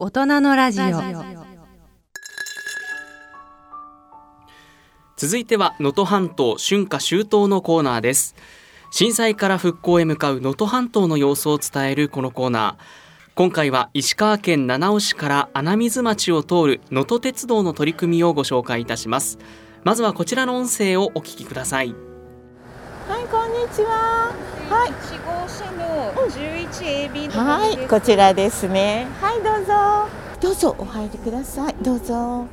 大人のラジオ。 続いては能登半島春夏秋冬のコーナーです。震災から復興へ向かう能登半島の様子を伝えるこのコーナー、今回は石川県七尾市から穴水町を通る能登鉄道の取り組みをご紹介いたします。まずはこちらの音声をお聞きください。 はい、こんにちは。はい、 1号車の 11AB のはい、こちらですね。はい、どうぞ。どうぞお入りください。どうぞ。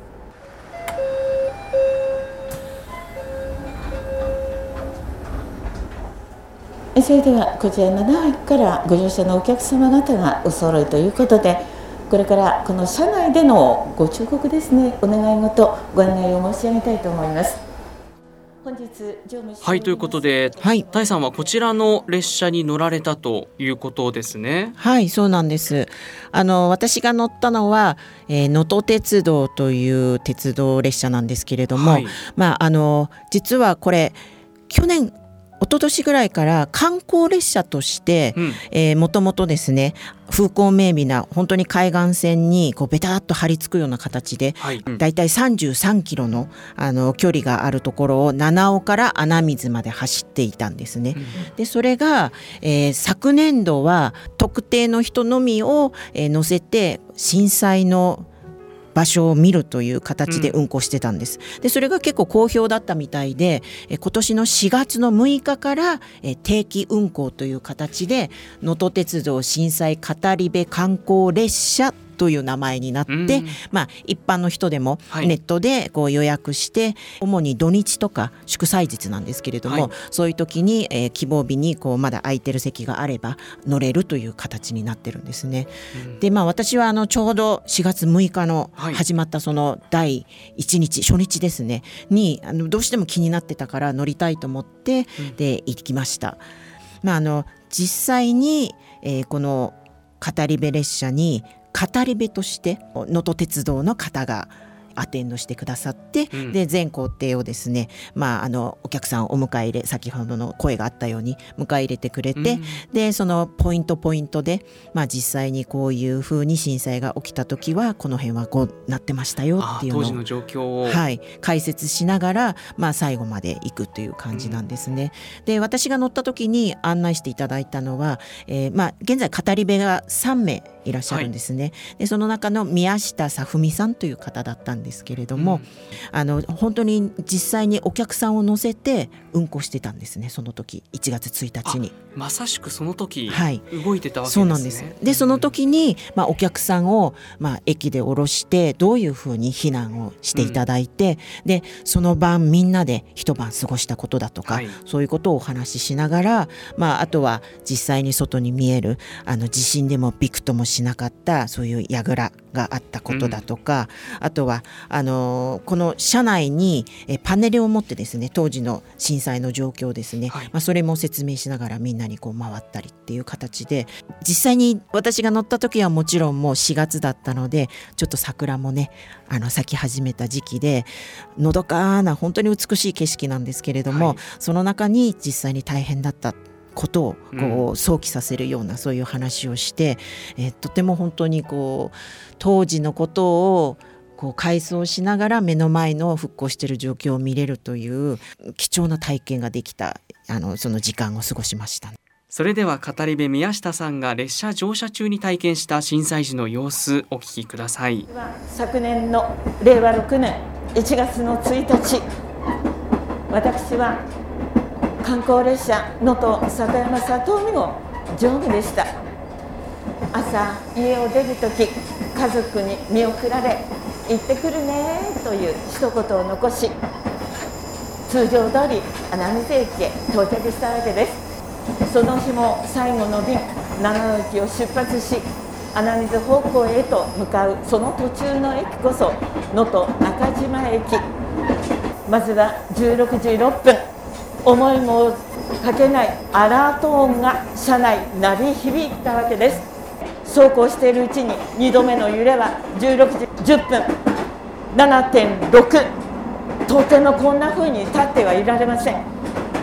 それではこちら7駅からご乗車のお客様方がお揃いということで、これからこの車内でのご忠告ですね、お願い事ご案内を申し上げたいと思います。本日はい、ということで、 はい、 タイさんはこちらの列車に乗られたということですね。 はい、そうなんです。私が乗ったのは能登鉄道という鉄道列車なんですけれども、実はこれ一昨年ぐらいから観光列車としてもともとですね、風光明媚な本当に海岸線にこうベタっと張り付くような形で、だいたい33キロの距離があるところを七尾から穴水まで走っていたんですね。でそれが、昨年度は特定の人のみを、乗せて震災の場所を見るという形で運行してたんです。でそれが結構好評だったみたいで、今年の4月の6日から定期運行という形で能登鉄道震災語り部観光列車という名前になって、一般の人でもネットでこう予約して、主に土日とか祝祭日なんですけれども、そういう時に、希望日にこうまだ空いてる席があれば乗れるという形になってるんですね。で私はちょうど4月6日の始まったその第1日初日ですねにどうしても気になってたから乗りたいと思って、で行きました。実際に、この語り部列車に語り部として能登鉄道の方がアテンドしてくださって、で全行程をですね、お客さんをお迎え入れ、先ほどの声があったように迎え入れてくれて、でそのポイントで、実際にこういうふうに震災が起きた時はこの辺はこうなってましたよっていうのを当時の状況を、 解説しながら、最後まで行くという感じなんですね。で私が乗った時に案内していただいたのは、現在語り部が3名いらっしゃるんですね。でその中の宮下さふみさんという方だったんですけれども、本当に実際にお客さんを乗せて運行してたんですね。その時1月1日にまさしくその時、動いてたわけですね。 そうなんです。でその時に、お客さんを、駅で降ろしてどういうふうに避難をしていただいて、でその晩みんなで一晩過ごしたことだとか、そういうことをお話ししながら、あとは実際に外に見える地震でもびくともしなかったそういう櫓があったことだとか、あとはこの車内にパネルを持ってですね、当時の震災の状況ですね、それも説明しながらみんなにこう回ったりっていう形で、実際に私が乗った時はもちろんもう4月だったので、ちょっと桜もね咲き始めた時期で、のどかな本当に美しい景色なんですけれども、その中に実際に大変だったことをこう想起させるような、そういう話をして、とても本当にこう当時のことをこう回想しながら目の前の復興している状況を見れるという貴重な体験ができたその時間を過ごしました。 それでは語り部宮下さんが列車乗車中に体験した震災時の様子お聞きください。 昨年の令和6年1月の1日、私は観光列車能登里山里海号乗務でした。朝家を出るとき、家族に見送られ行ってくるねという一言を残し、通常通り穴水駅へ到着したわけです。その日も最後の便長野駅を出発し、穴水方向へと向かうその途中の駅こそ能登中島駅。まずは16時6分、思いもかけないアラート音が車内鳴り響いたわけです。走行しているうちに2度目の揺れは16時10分 7.6、到底のこんな風に立ってはいられません。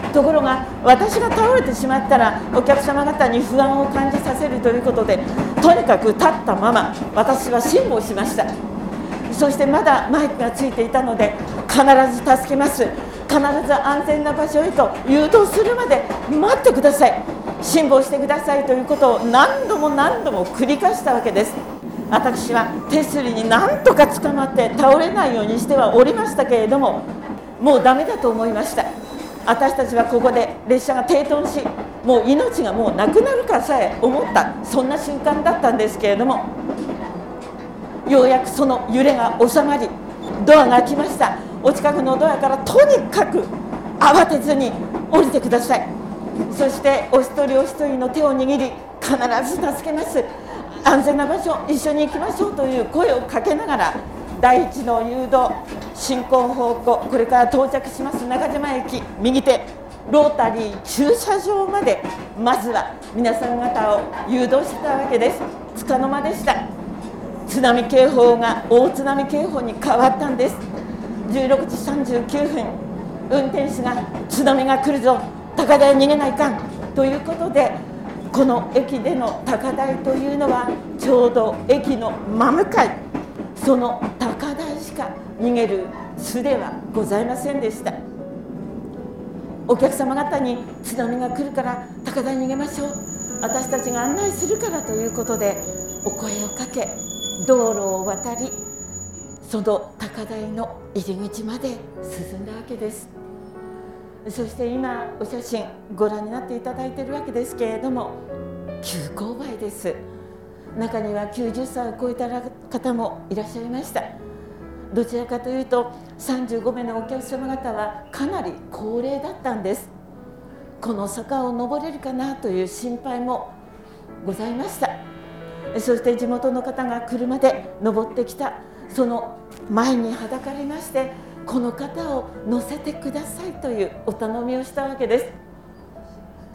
ところが私が倒れてしまったらお客様方に不安を感じさせるということで、とにかく立ったまま私は辛抱しました。そしてまだマイクがついていたので、必ず助けます、必ず安全な場所へと誘導するまで待ってください、辛抱してくださいということを何度も何度も繰り返したわけです。私は手すりに何とか捕まって倒れないようにしてはおりましたけれども、もうダメだと思いました。私たちはここで列車が停頓し、もう命がもうなくなるかさえ思った、そんな瞬間だったんですけれども、ようやくその揺れが収まり、ドアが開きました。お近くのドアからとにかく慌てずに降りてください。そしてお一人お一人の手を握り、必ず助けます、安全な場所一緒に行きましょうという声をかけながら、第一の誘導、進行方向、これから到着します中島駅右手ロータリー駐車場まで、まずは皆さん方を誘導したわけです。つかの間でした。津波警報が大津波警報に変わったんです。16時39分、運転手が津波が来るぞ、高台に逃げないかんということで、この駅での高台というのはちょうど駅の真向かい、その高台しか逃げる術はございませんでした。お客様方に津波が来るから高台に逃げましょう、私たちが案内するからということでお声をかけ、道路を渡り、その高台の入り口まで進んだわけです。そして今お写真ご覧になっていただいているわけですけれども、急勾配です。中には90歳を超えた方もいらっしゃいました。どちらかというと35名のお客様方はかなり高齢だったんです。この坂を登れるかなという心配もございました。そして地元の方が車で登ってきた、その前にはだかりまして、この方を乗せてくださいというお頼みをしたわけです。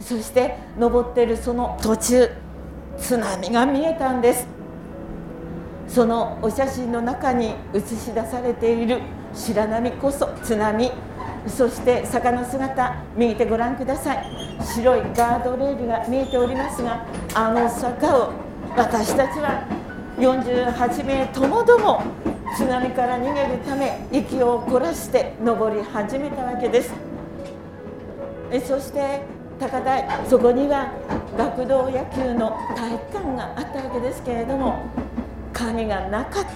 そして登っているその途中、津波が見えたんです。そのお写真の中に映し出されている白波こそ津波、そして坂の姿、右手ご覧ください。白いガードレールが見えておりますが、あの坂を私たちは48名ともども津波から逃げるため息を凝らして登り始めたわけです。そして高台、そこには学童野球の体育館があったわけですけれども、鍵がなかった、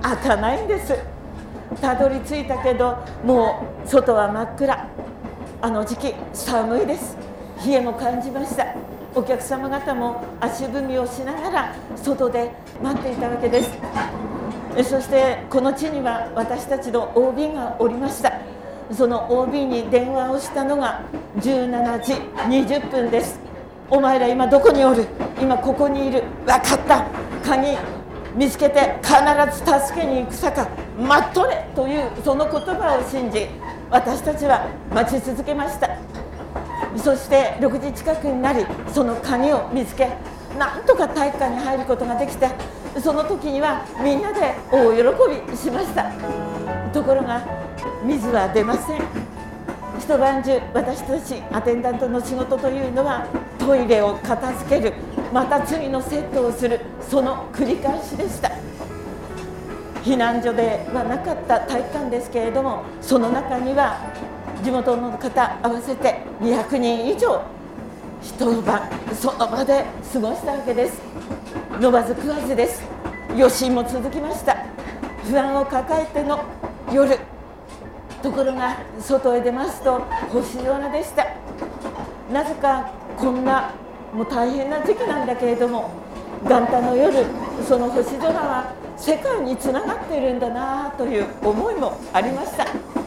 開かないんです。たどり着いたけどもう外は真っ暗、あの時期寒いです。冷えも感じました。お客様方も足踏みをしながら外で待っていたわけです。そしてこの地には私たちの OB がおりました。その OB に電話をしたのが17時20分です。お前ら今どこにおる、今ここにいる、分かった、鍵見つけて必ず助けに行くさか待っとれというその言葉を信じ、私たちは待ち続けました。そして6時近くになり、その鍵を見つけ、なんとか体育館に入ることができて、その時にはみんなで大喜びしました。ところが水は出ません。一晩中私たちアテンダントの仕事というのはトイレを片付ける、また次のセットをする、その繰り返しでした。避難所ではなかった体育館ですけれども、その中には地元の方合わせて200人以上一晩その場で過ごしたわけです。飲まず食わずです。余震も続きました。不安を抱えての夜、ところが外へ出ますと星空でした。なぜかこんなもう大変な時期なんだけれども、元旦の夜、その星空は世界につながっているんだなという思いもありました。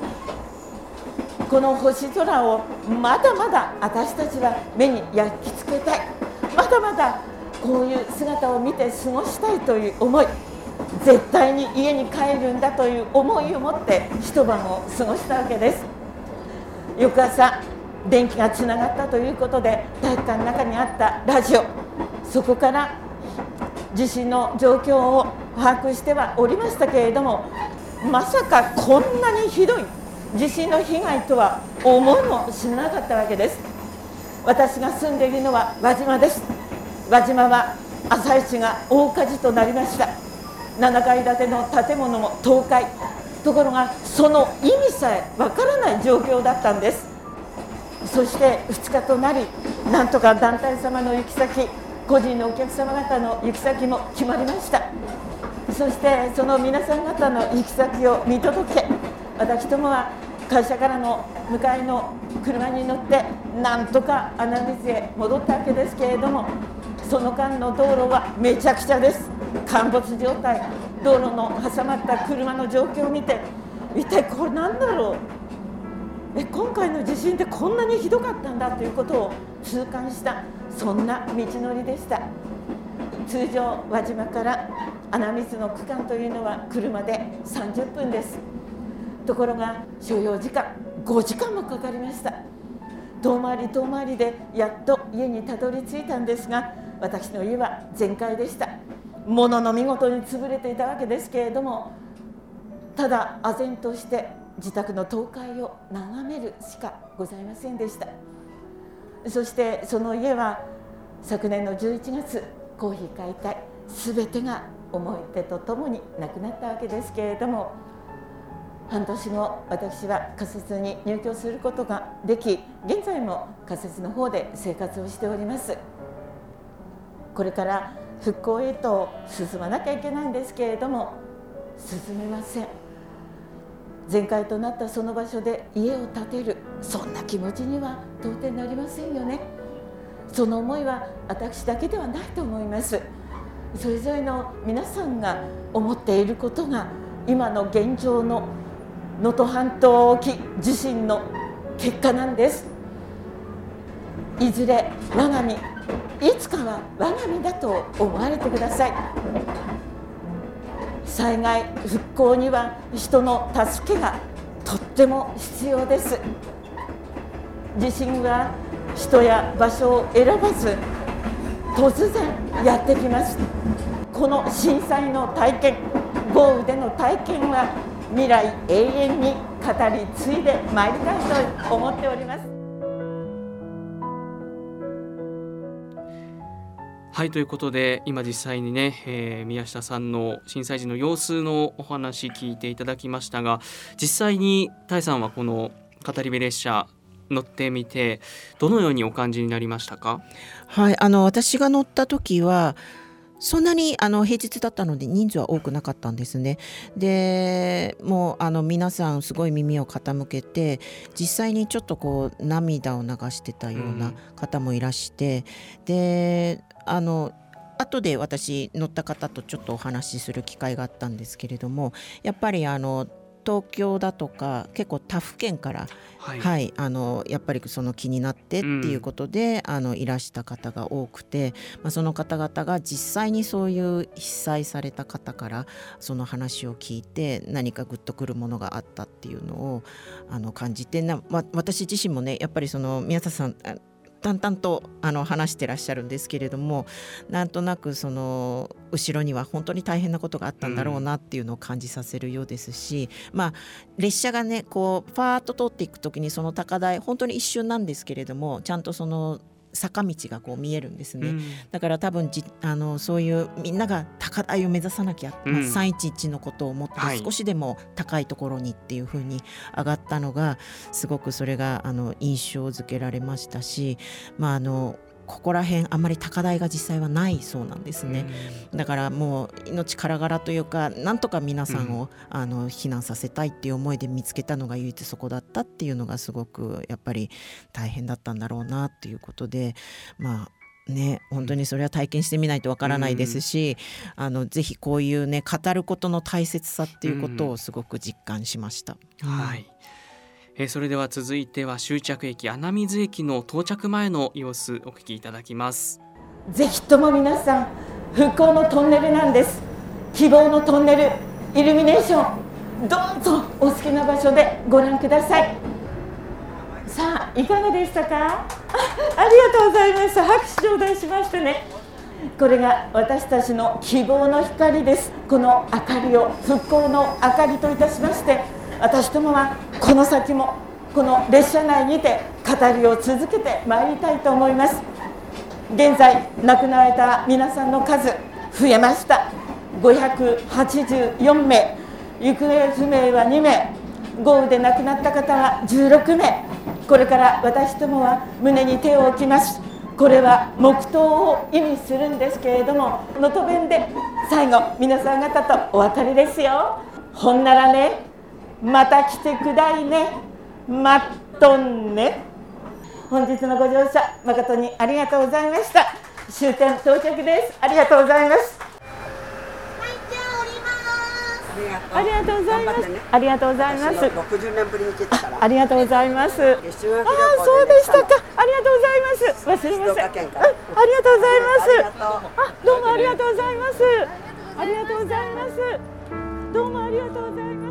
この星空をまだまだ私たちは目に焼き付けたい、まだまだこういう姿を見て過ごしたいという思い、絶対に家に帰るんだという思いを持って一晩を過ごしたわけです。翌朝電気がつながったということで、体育館の中にあったラジオ、そこから地震の状況を把握してはおりましたけれども、まさかこんなにひどい地震の被害とは思いもしなかったわけです。私が住んでいるのは輪島です。輪島は朝市が大火事となりました。7階建ての建物も倒壊。ところがその意味さえわからない状況だったんです。そして2日となり、なんとか団体様の行き先、個人のお客様方の行き先も決まりました。そしてその皆さん方の行き先を見届け、私どもは会社からの迎えの車に乗ってなんとか穴水へ戻ったわけですけれども、その間の道路はめちゃくちゃです。陥没状態、道路の挟まった車の状況を見て、一体これ何だろう、今回の地震ってこんなにひどかったんだということを痛感した、そんな道のりでした。通常輪島から穴水の区間というのは車で30分です。ところが所要時間5時間もかかりました。遠回り遠回りでやっと家にたどり着いたんですが、私の家は全壊でした。物の見事に潰れていたわけですけれども、ただ唖然として自宅の倒壊を眺めるしかございませんでした。そしてその家は昨年の11月コーヒー解体、すべてが思い出とともになくなったわけですけれども、半年後私は仮設に入居することができ、現在も仮設の方で生活をしております。これから復興へと進まなきゃいけないんですけれども、進めません。全壊となったその場所で家を建てる、そんな気持ちには到底なりませんよね。その思いは私だけではないと思います。それぞれの皆さんが思っていることが今の現状の能登半島沖地震の結果なんです。いずれ我が身、いつかは我が身だと思われてください。災害復興には人の助けがとっても必要です。地震は人や場所を選ばず突然やってきます。この震災の体験、豪雨での体験は未来永遠に語り継いでまいりたいと思っております。 はい、ということで今実際にね、宮下さんの震災時の様子のお話聞いていただきましたが、実際に田井さんはこの語り部列車乗ってみてどのようにお感じになりましたか？ はい、私が乗った時はそんなに平日だったので人数は多くなかったんですね。でもう皆さんすごい耳を傾けて、実際にちょっとこう涙を流してたような方もいらして、で後で私乗った方とちょっとお話しする機会があったんですけれども、やっぱり東京だとか結構他府県から、はいやっぱりその気になってっていうことで、いらした方が多くて、その方々が実際にそういう被災された方からその話を聞いて何かグッとくるものがあったっていうのを感じて、私自身もね、やっぱりその宮田さん淡々と話してらっしゃるんですけれども、なんとなくその後ろには本当に大変なことがあったんだろうなっていうのを感じさせるようですし、列車がねこうパーッと通っていくときにその高台本当に一瞬なんですけれども、ちゃんとその坂道がこう見えるんですね。だから多分そういうみんなが高台を目指さなきゃ、311のことを思って少しでも高いところにっていう風に上がったのがすごくそれが印象づけられましたし、ここら辺あんまり高台が実際はないそうなんですね。だからもう命からがらというか、なんとか皆さんを避難させたいっていう思いで見つけたのが唯一そこだったっていうのがすごくやっぱり大変だったんだろうなっていうことで、本当にそれは体験してみないとわからないですし、ぜひこういうね語ることの大切さっていうことをすごく実感しました。 はい。それでは続いては終着駅穴水駅の到着前の様子お聞きいただきます。 ぜひとも皆さん、復興のトンネルなんです。希望のトンネル、イルミネーション、どうぞお好きな場所でご覧ください。さあいかがでしたか？ありがとうございます。拍手頂戴しましてね。これが私たちの希望の光です。この明かりを復興の明かりといたしまして、私どもはこの先もこの列車内にて語りを続けてまいりたいと思います。現在亡くなられた皆さんの数増えました。584名、行方不明は2名、豪雨で亡くなった方は16名。これから私どもは胸に手を置きます。これは黙祷を意味するんですけれども、能登弁で最後皆さん方とお別れですよ。ほんならね、また来てくだいね、まっとんね。本日のご乗車誠にありがとうございました。終点到着です。ありがとうございます。ありがとうございます。ありがとうございます。 60年ぶりに来たから。 ありがとうございます。そうでしたか。ありがとうございます。忘れません。ありがとうございます。どうもありがとうございます。ありがとうございます。どうもありがとうございます。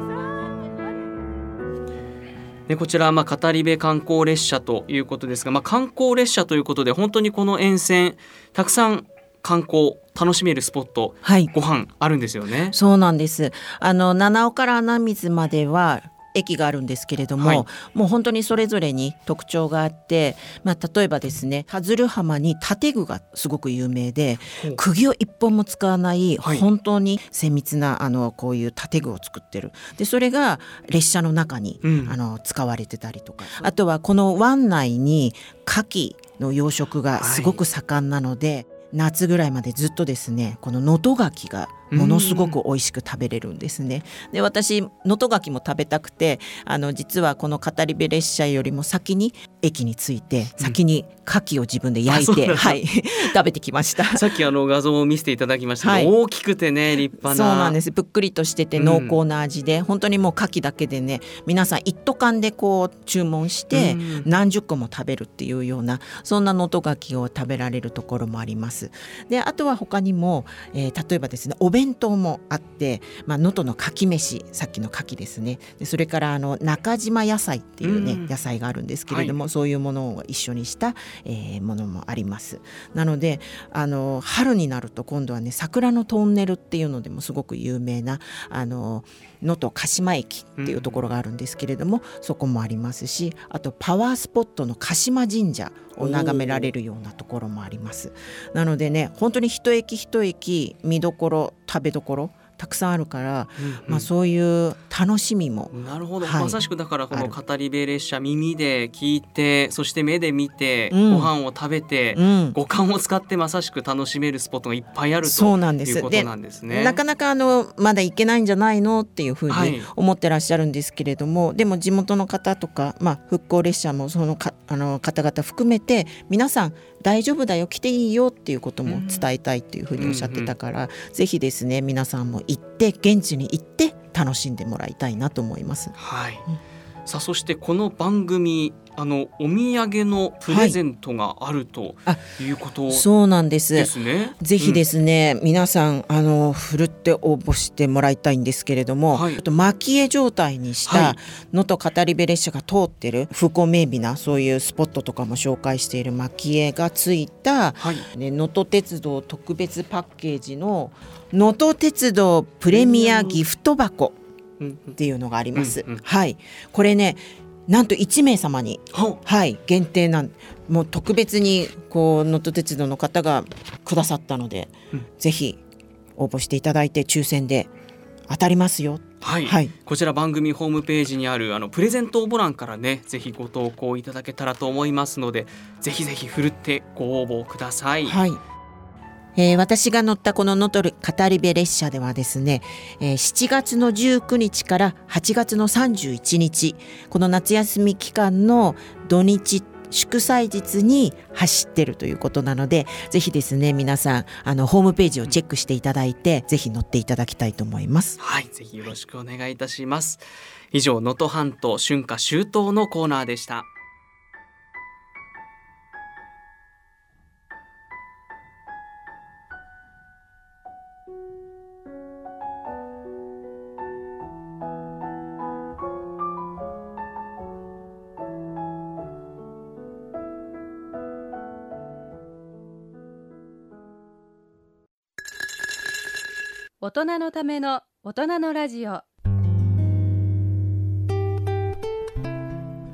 でこちら語り部観光列車ということですが、観光列車ということで本当にこの沿線たくさん観光楽しめるスポット、ご飯あるんですよね。 そうなんです。七尾から穴水までは駅があるんですけれども、もう本当にそれぞれに特徴があって、例えばですね、田鶴浜に建具がすごく有名で、釘を一本も使わない、本当に精密なこういう建具を作ってる。でそれが列車の中に、使われてたりとか、あとはこの湾内に牡蠣の養殖がすごく盛んなので、夏ぐらいまでずっとですね、この能登牡蠣がものすごく美味しく食べれるんですね。で私能登牡蠣も食べたくて、実はこの語り部列車よりも先に駅に着いて、先に牡蠣を自分で焼いて、食べてきました。 さっき画像を見せていただきましたけど、大きくてね、立派な。 そうなんです。ぷっくりとしてて濃厚な味で、本当にもう牡蠣だけでね、皆さん一斗缶でこう注文して何十個も食べるっていうような、そんな能登牡蠣を食べられるところもあります。であとは他にも、例えばですね、お弁当もあって、能登の牡蠣飯、さっきの牡蠣ですね。でそれから中島野菜っていうね、野菜があるんですけれども、そういうものを一緒にした、ものもあります。なので春になると今度はね、桜のトンネルっていうのでもすごく有名な能登鹿島駅っていうところがあるんですけれども、そこもありますし、あとパワースポットの鹿島神社を眺められるようなところもあります。なのでね、本当に一駅一駅見どころ、食べどころたくさんあるから、そういう楽しみも。 なるほど、まさしくだからこの語り部列車、耳で聞いて、そして目で見て、ご飯を食べて、五感を使ってまさしく楽しめるスポットがいっぱいあるということなんですね。 なかなかまだ行けないんじゃないのっていうふうに思ってらっしゃるんですけれども、でも地元の方とか、復興列車もその方々含めて、皆さん大丈夫だよ、来ていいよっていうことも伝えたいっていうふうにおっしゃってたから、ぜひですね、皆さんも行って、現地に行って楽しんでもらいたいなと思います。 さあそしてこの番組、お土産のプレゼントがあるということですね。 そうなんです。ぜひですね、皆さんふるって応募してもらいたいんですけれども、蒔絵状態にした能登語り部列車が通ってる風光明媚なそういうスポットとかも紹介している蒔絵がついた能登鉄道特別パッケージの能登鉄道プレミアギフト箱っていうのがあります。これね、なんと1名様に、限定もう特別に能登鉄道の方がくださったので、ぜひ応募していただいて抽選で当たりますよ。 こちら番組ホームページにあるプレゼント応募欄からね、ぜひご投稿いただけたらと思いますので、ぜひぜひふるってご応募ください。 私が乗ったこの能登語り部列車ではですね、7月の19日から8月の31日、この夏休み期間の土日祝祭日に走ってるということなので、ぜひですね、皆さんホームページをチェックしていただいて、ぜひ乗っていただきたいと思います。 ぜひよろしくお願いいたします。以上、能登半島春夏秋冬のコーナーでした。 大人のための大人のラジオ。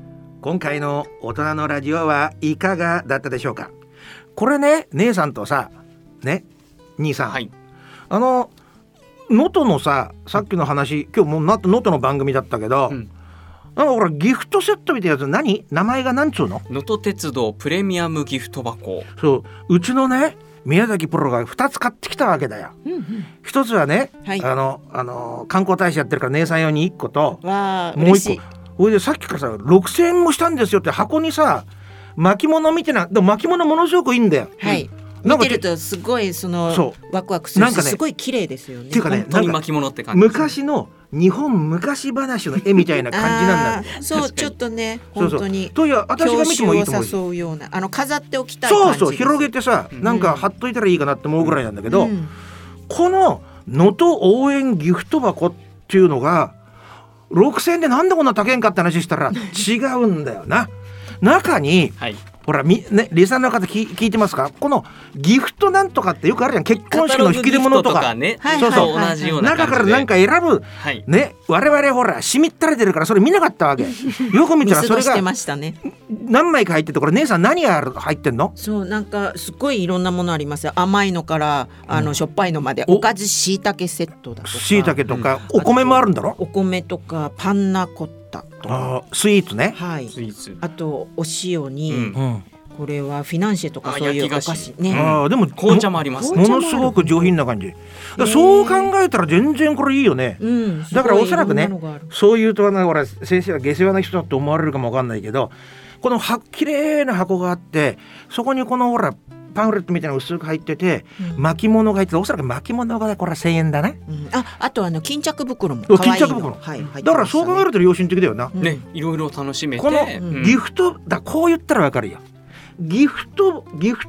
今回の大人のラジオはいかがだったでしょうか。これね、姉さんとさね、兄さん、はい、能登のさっきの話、今日もう能登の番組だったけど、なんかほらギフトセットみたいなやつ、名前がなんつうの？ 能登鉄道プレミアムギフト箱。 そう、うちのね宮崎プロが2つ買ってきたわけだよ。1つはね、はい、観光大使やってるから姉さん用に1個と、もう1個。それでさっきからさ6000円もしたんですよって箱にさ巻物見てな、でも巻物ものすごくいいんだよ。 はい。見てるとすごいワクワクするし、すごい綺麗ですよね。 っていうかね、 本当に巻物って感じ。 昔の日本昔話の絵みたいな感じなんだ。 そう、ちょっとね、本当にという私が見てもいいと思う。 教習を誘うような、飾っておきたい感じ。 そう広げてさ、なんか貼っといたらいいかなって思うぐらいなんだけど、この能登応援ギフト箱っていうのが6000円でなんでこんな高いんかって話したら違うんだよな。中に、はい、ほらリサーの方聞いてますか？このギフトなんとかってよくあるじゃん。結婚式の引き出物とかね、 そうそう、 同じような中からなんか選ぶ、はい、ね、我々ほらしみったれてるからそれ見なかったわけ。よく見たらそれが何枚か入ってて、これ姉さん何が入ってんの？ そう、なんかすごいいろんなものありますよ。甘いのからしょっぱいのまで、おかずしいたけセットだとか、 しいたけとか、お米もあるんだろ？ お米とかパンナコッタとか、 スイーツね、 はい、スイーツ、あとお塩に、これはフィナンシェとかそういうお菓子ね。 でも紅茶もあります。 ものすごく上品な感じ。そう考えたら全然これいいよね。だからおそらくね、そういうとほら先生は下世話な人だと思われるかもわかんないけど、この綺麗な箱があって、そこにこのほらパンフレットみたいなの薄く入ってて、巻物が入ってて、おそらく巻物がこれは1000円だね。 あと巾着袋も巾着袋、だからそう考えると良心的だよな。 ね、いろいろ楽しめて、 このギフトだ、こう言ったらわかるよ。ギフト言葉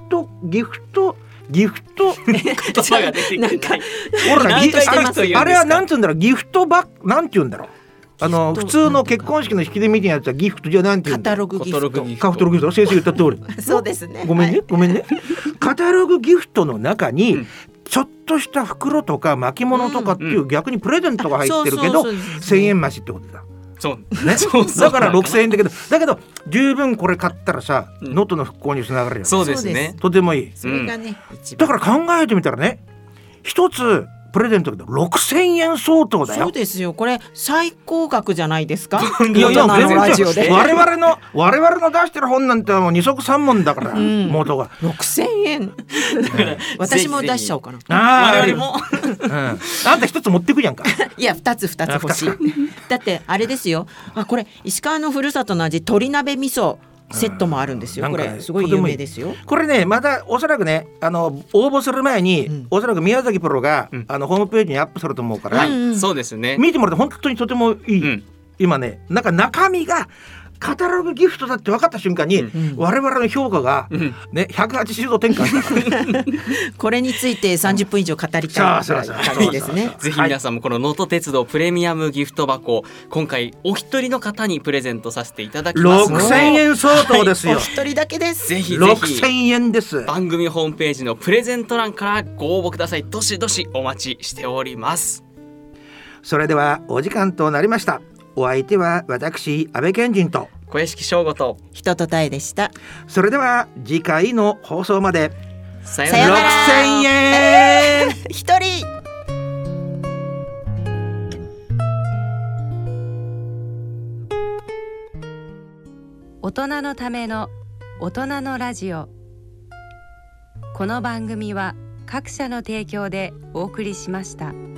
が出てきてない。 ほらあれはなんて言うんだろう、ギフトバッグなんて言うんだろう。普通の結婚式の引き出みたいなやつはギフトじゃなんて言うんだろう。 カタログギフト。 カタログギフト、先生言った通り。 そうですね。 ごめんね、ごめんね。カタログギフトの中にちょっとした袋とか巻物とかっていう逆にプレゼントが入ってるけど1000円増しってことだ。 そうね、だから6000円だけど十分これ買ったらさ、能登の復興につながるよ。 そうですね。 とてもいい。 それがね、 だから考えてみたらね、一つプレゼントだけど6000円相当だよ。 そうですよ。これ最高額じゃないですか。 いやラジオで我々の出してる本なんてもう二足三門だから、元が 6000円私も出しちゃおうかな。 我々もあんた一つ持ってくやんか。 いや2つ欲しい。だってあれですよ、これ石川のふるさとの味鶏鍋味噌セットもあるんですよ。これすごい有名ですよ。 これね、またおそらくね、応募する前に、おそらく宮崎プロが、ホームページにアップすると思うから、 そうですね、 見てもらって本当にとてもいい。今ね、なんか中身がカタログギフトだって分かった瞬間に、我々の評価が、ね、180度転換したこれについて30分以上語りたい感じですね。 ぜひ皆さんもこの能登鉄道プレミアムギフト箱、今回お一人の方にプレゼントさせていただきます。 6000円相当ですよ。 お一人だけです。 ぜひ 6000円です。 番組ホームページのプレゼント欄からご応募ください。どしどしお待ちしております。 それではお時間となりました。お相手は私安倍賢人と小屋敷翔吾と人とたえでした。 それでは次回の放送までさよなら。 6000円一人。 大人のための大人のラジオ。この番組は各社の提供でお送りしました。